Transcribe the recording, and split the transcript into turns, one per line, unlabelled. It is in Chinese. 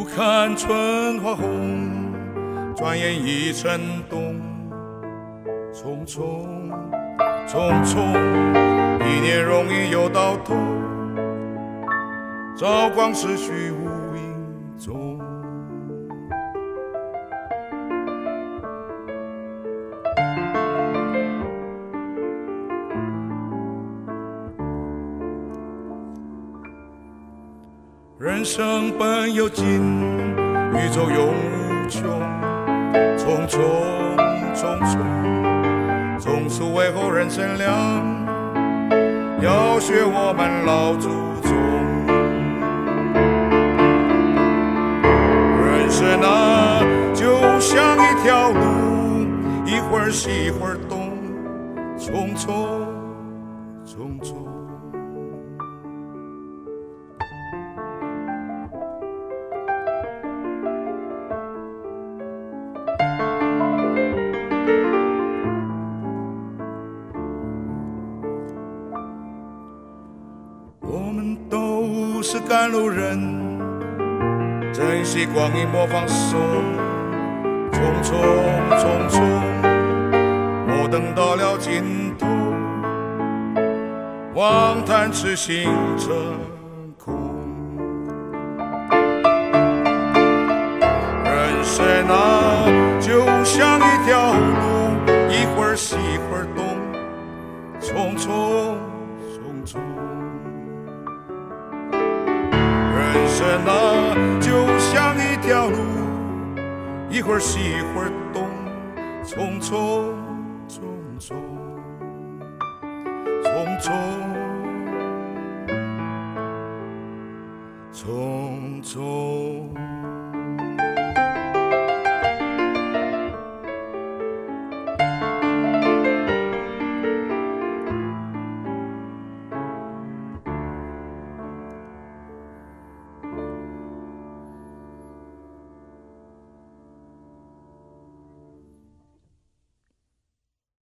看春花红，转眼已成冬。匆匆匆匆，一年容易又到头，朝光逝去无影踪。人生本有尽，宇宙永无穷。匆匆匆匆，从此为后人乘凉，要学我们老祖宗。人生啊，就像一条路，一会儿西一会儿东，匆匆匆匆。我们都是赶路人，珍惜光阴莫放松。匆匆匆匆，莫等到了尽头，望叹痴心成空。人生啊，就像一条路，一会儿西一会儿东，匆匆匆匆。人生啊，就像一条路，一会儿西一会儿东，匆匆匆匆匆匆匆匆。